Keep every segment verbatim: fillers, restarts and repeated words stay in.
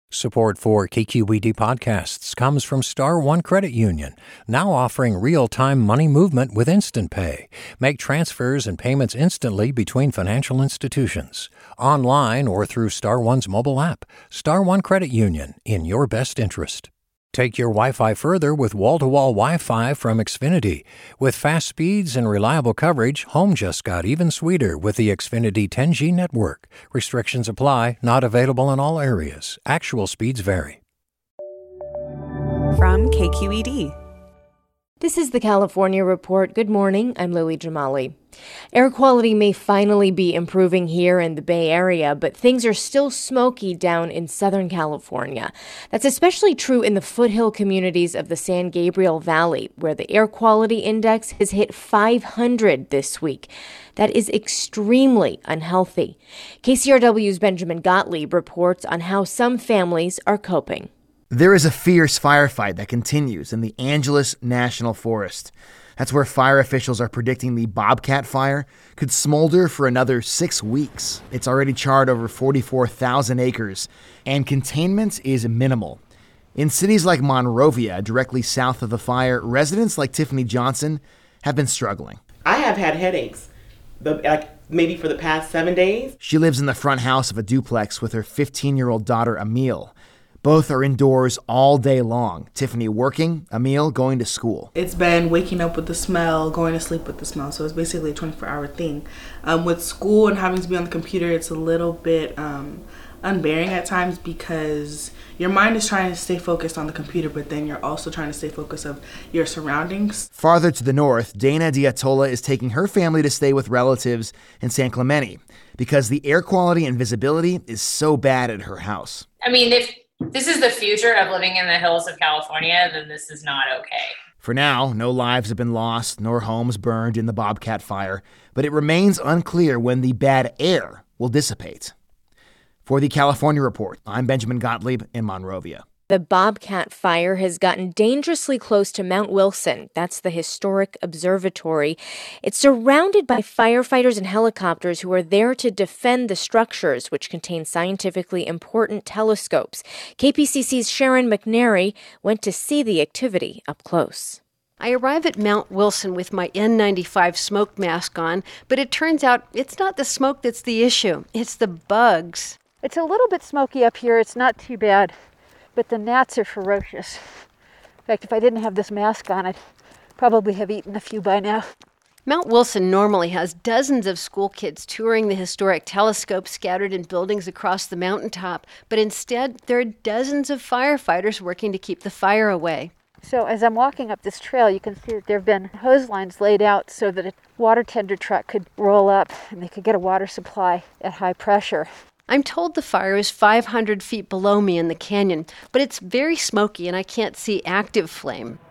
Support for K Q E D podcasts comes from Star One Credit Union, now offering real-time money movement with Instant Pay. Make transfers and payments instantly between financial institutions, online or through Star One's mobile app. Star One Credit Union, in your best interest. Take your Wi-Fi further with wall-to-wall Wi-Fi from Xfinity. With fast speeds and reliable coverage, home just got even sweeter with the Xfinity ten G network. Restrictions apply, not available in all areas. Actual speeds vary. From K Q E D. This is the California Report. Good morning. I'm Lily Jamali. Air quality may finally be improving here in the Bay Area, but things are still smoky down in Southern California. That's especially true in the foothill communities of the San Gabriel Valley, where the air quality index has hit five hundred this week. That is extremely unhealthy. K C R W's Benjamin Gottlieb reports on how some families are coping. There is a fierce firefight that continues in the Angeles National Forest. That's where fire officials are predicting the Bobcat Fire could smolder for another six weeks. It's already charred over forty-four thousand acres, and containment is minimal. In cities like Monrovia, directly south of the fire, residents like Tiffany Johnson have been struggling. I have had headaches, but like maybe for the past seven days. She lives in the front house of a duplex with her fifteen-year-old daughter, Emile. Both are indoors all day long. Tiffany working, Emile going to school. It's been waking up with the smell, going to sleep with the smell. So it's basically a twenty-four hour thing. Um, with school and having to be on the computer, it's a little bit um, unbearing at times because your mind is trying to stay focused on the computer, but then you're also trying to stay focused of your surroundings. Farther to the north, Dana Diatola is taking her family to stay with relatives in San Clemente because the air quality and visibility is so bad at her house. I mean, if this is the future of living in the hills of California, then this is not okay. For now, no lives have been lost nor homes burned in the Bobcat Fire, but it remains unclear when the bad air will dissipate. For the California Report, I'm Benjamin Gottlieb in Monrovia. The Bobcat Fire has gotten dangerously close to Mount Wilson. That's the historic observatory. It's surrounded by firefighters and helicopters who are there to defend the structures, which contain scientifically important telescopes. K P C C's Sharon McNary went to see the activity up close. I arrive at Mount Wilson with my N ninety-five smoke mask on, but it turns out it's not the smoke that's the issue. It's the bugs. It's a little bit smoky up here. It's not too bad. But the gnats are ferocious. In fact, if I didn't have this mask on, I'd probably have eaten a few by now. Mount Wilson normally has dozens of school kids touring the historic telescope scattered in buildings across the mountaintop, but instead there are dozens of firefighters working to keep the fire away. So as I'm walking up this trail, you can see that there have been hose lines laid out so that a water tender truck could roll up and they could get a water supply at high pressure. I'm told the fire is five hundred feet below me in the canyon, but it's very smoky and I can't see active flame.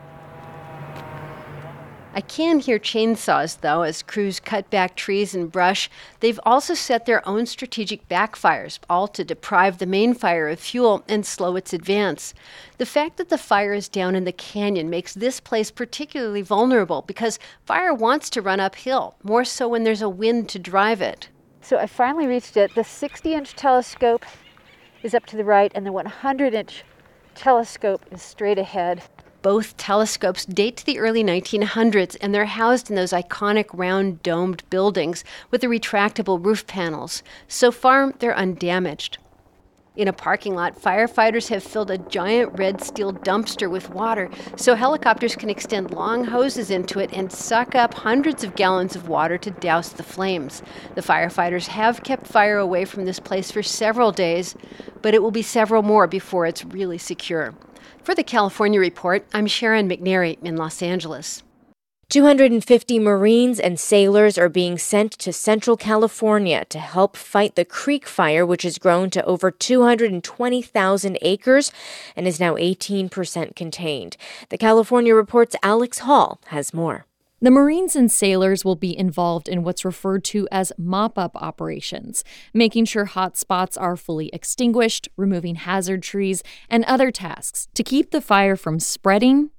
I can hear chainsaws, though, as crews cut back trees and brush. They've also set their own strategic backfires, all to deprive the main fire of fuel and slow its advance. The fact that the fire is down in the canyon makes this place particularly vulnerable because fire wants to run uphill, more so when there's a wind to drive it. So I finally reached it. The sixty-inch telescope is up to the right, and the one hundred inch telescope is straight ahead. Both telescopes date to the early nineteen hundreds, and they're housed in those iconic round domed buildings with the retractable roof panels. So far, they're undamaged. In a parking lot, firefighters have filled a giant red steel dumpster with water so helicopters can extend long hoses into it and suck up hundreds of gallons of water to douse the flames. The firefighters have kept fire away from this place for several days, but it will be several more before it's really secure. For the California Report, I'm Sharon McNary in Los Angeles. two hundred fifty Marines and sailors are being sent to Central California to help fight the Creek Fire, which has grown to over two hundred twenty thousand acres and is now eighteen percent contained. The California Report's Alex Hall has more. The Marines and sailors will be involved in what's referred to as mop-up operations, making sure hot spots are fully extinguished, removing hazard trees, and other tasks to keep the fire from spreading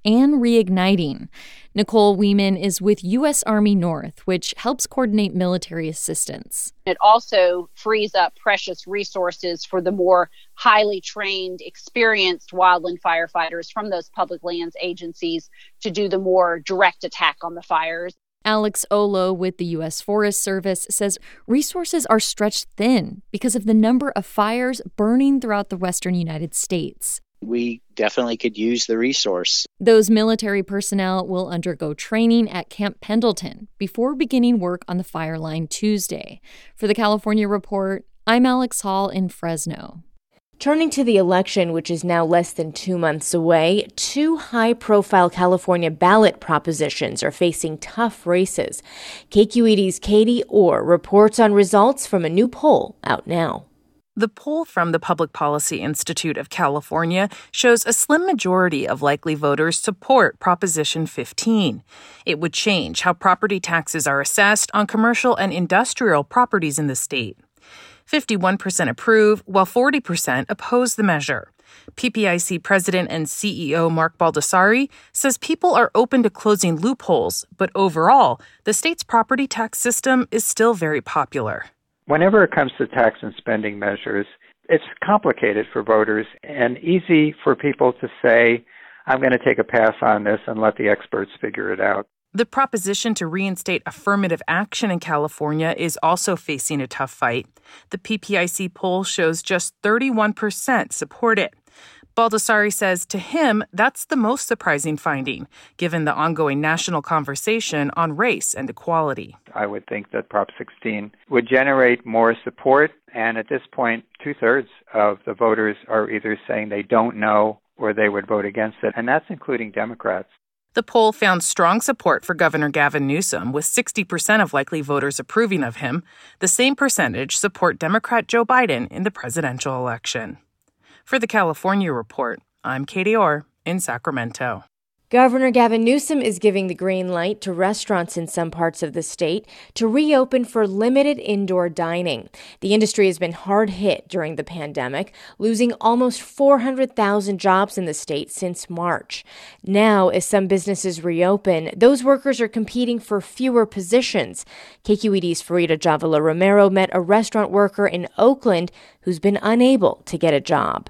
and reigniting. Nicole Weeman is with U S Army North, which helps coordinate military assistance. It also frees up precious resources for the more highly trained, experienced wildland firefighters from those public lands agencies to do the more direct attack on the fires. Alex Olo with the U S Forest Service says resources are stretched thin because of the number of fires burning throughout the western United States. We definitely could use the resource. Those military personnel will undergo training at Camp Pendleton before beginning work on the fire line Tuesday. For the California Report, I'm Alex Hall in Fresno. Turning to the election, which is now less than two months away, two high-profile California ballot propositions are facing tough races. K Q E D's Katie Orr reports on results from a new poll out now. The poll from the Public Policy Institute of California shows a slim majority of likely voters support Proposition fifteen. It would change how property taxes are assessed on commercial and industrial properties in the state. fifty-one percent approve, while forty percent oppose the measure. P P I C President and C E O Mark Baldessari says people are open to closing loopholes, but overall, the state's property tax system is still very popular. Whenever it comes to tax and spending measures, it's complicated for voters and easy for people to say, I'm going to take a pass on this and let the experts figure it out. The proposition to reinstate affirmative action in California is also facing a tough fight. The P P I C poll shows just thirty-one percent support it. Baldessari says to him, that's the most surprising finding, given the ongoing national conversation on race and equality. I would think that Prop sixteen would generate more support, and at this point, two-thirds of the voters are either saying they don't know or they would vote against it, and that's including Democrats. The poll found strong support for Governor Gavin Newsom, with sixty percent of likely voters approving of him. The same percentage support Democrat Joe Biden in the presidential election. For the California Report, I'm Katie Orr in Sacramento. Governor Gavin Newsom is giving the green light to restaurants in some parts of the state to reopen for limited indoor dining. The industry has been hard hit during the pandemic, losing almost four hundred thousand jobs in the state since March. Now, as some businesses reopen, those workers are competing for fewer positions. K Q E D's Farida Javala Romero met a restaurant worker in Oakland who's been unable to get a job.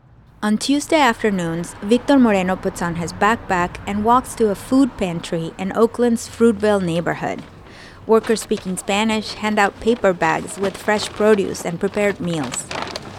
On Tuesday afternoons, Victor Moreno puts on his backpack and walks to a food pantry in Oakland's Fruitvale neighborhood. Workers speaking Spanish hand out paper bags with fresh produce and prepared meals.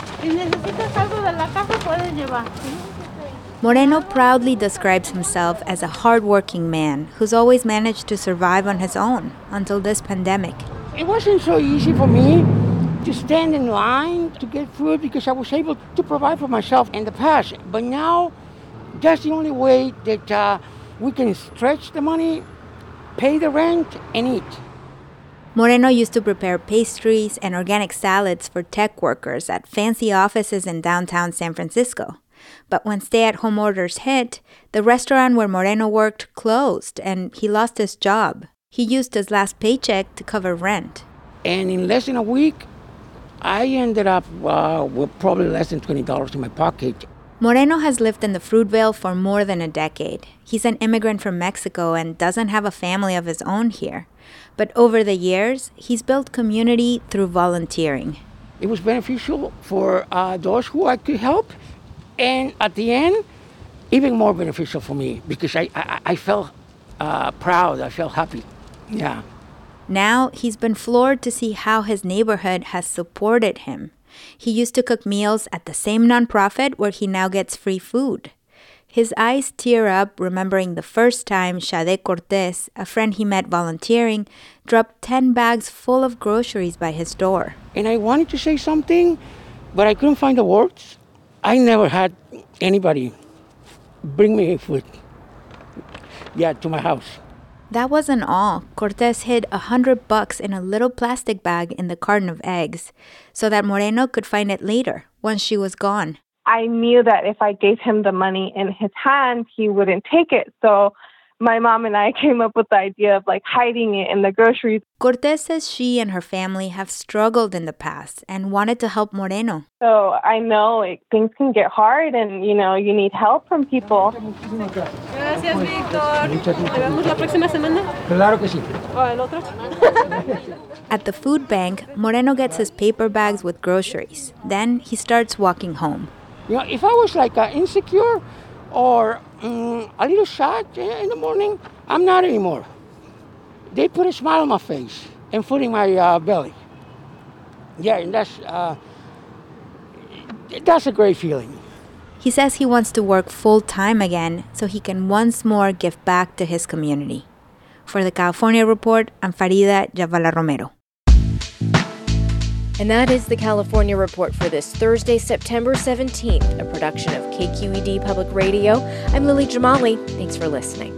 Moreno proudly describes himself as a hardworking man who's always managed to survive on his own until this pandemic. It wasn't so easy for me to stand in line to get food because I was able to provide for myself in the past. But now, that's the only way that uh, we can stretch the money, pay the rent, and eat. Moreno used to prepare pastries and organic salads for tech workers at fancy offices in downtown San Francisco. But when stay-at-home orders hit, the restaurant where Moreno worked closed and he lost his job. He used his last paycheck to cover rent. And in less than a week, I ended up uh, with probably less than twenty dollars in my pocket. Moreno has lived in the Fruitvale for more than a decade. He's an immigrant from Mexico and doesn't have a family of his own here. But over the years, he's built community through volunteering. It was beneficial for uh, those who I could help. And at the end, even more beneficial for me because I, I, I felt uh, proud. I felt happy. Yeah. Now, he's been floored to see how his neighborhood has supported him. He used to cook meals at the same nonprofit where he now gets free food. His eyes tear up remembering the first time Shade Cortez, a friend he met volunteering, dropped ten bags full of groceries by his door. And I wanted to say something, but I couldn't find the words. I never had anybody bring me food, yeah, to my house. That wasn't all. Cortez hid a hundred bucks in a little plastic bag in the carton of eggs so that Moreno could find it later, once she was gone. I knew that if I gave him the money in his hand, he wouldn't take it. So my mom and I came up with the idea of like hiding it in the groceries. Cortez says she and her family have struggled in the past and wanted to help Moreno. So I know it, things can get hard and, you know, you need help from people. Gracias, Víctor. ¿Te vemos la próxima semana? Claro que sí. ¿O el otro? At the food bank, Moreno gets his paper bags with groceries. Then he starts walking home. You know, if I was like uh, insecure or um, a little shy in the morning, I'm not anymore. They put a smile on my face and food in my uh, belly. Yeah, and that's uh, that's a great feeling. He says he wants to work full-time again so he can once more give back to his community. For the California Report, I'm Farida Javala Romero. And that is the California Report for this Thursday, September seventeenth, a production of K Q E D Public Radio. I'm Lily Jamali. Thanks for listening.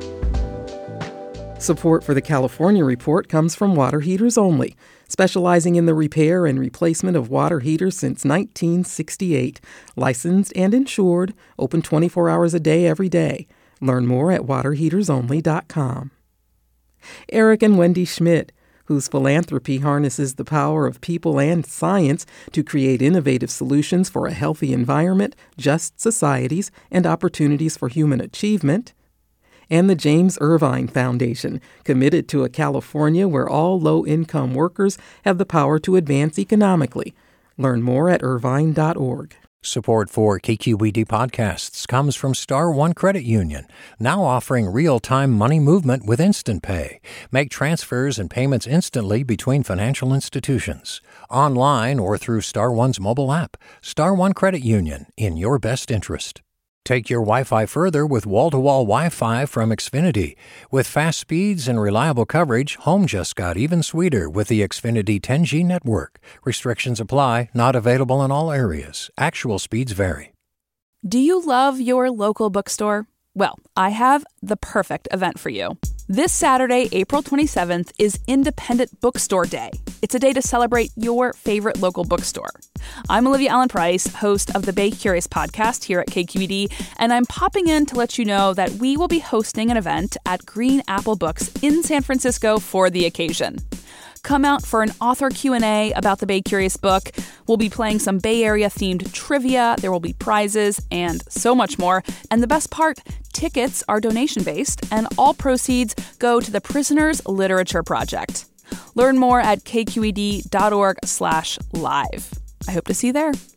Support for the California Report comes from Water Heaters Only, specializing in the repair and replacement of water heaters since nineteen sixty-eight. Licensed and insured, open twenty-four hours a day every day. Learn more at water heaters only dot com. Eric and Wendy Schmidt, whose philanthropy harnesses the power of people and science to create innovative solutions for a healthy environment, just societies, and opportunities for human achievement. And the James Irvine Foundation, committed to a California where all low-income workers have the power to advance economically. Learn more at irvine dot org. Support for K Q E D podcasts comes from Star One Credit Union, now offering real-time money movement with Instant Pay. Make transfers and payments instantly between financial institutions, online or through Star One's mobile app. Star One Credit Union, in your best interest. Take your Wi-Fi further with wall-to-wall Wi-Fi from Xfinity. With fast speeds and reliable coverage, home just got even sweeter with the Xfinity ten G network. Restrictions apply, not available in all areas. Actual speeds vary. Do you love your local bookstore? Well, I have the perfect event for you. This Saturday, April twenty-seventh, is Independent Bookstore Day. It's a day to celebrate your favorite local bookstore. I'm Olivia Allen Price, host of the Bay Curious podcast here at K Q E D, and I'm popping in to let you know that we will be hosting an event at Green Apple Books in San Francisco for the occasion. Come out for an author Q and A about the Bay Curious book. We'll be playing some Bay Area-themed trivia, there will be prizes, and so much more. And the best part, tickets are donation-based, and all proceeds go to the Prisoners Literature Project. Learn more at k q e d dot org slash live. I hope to see you there.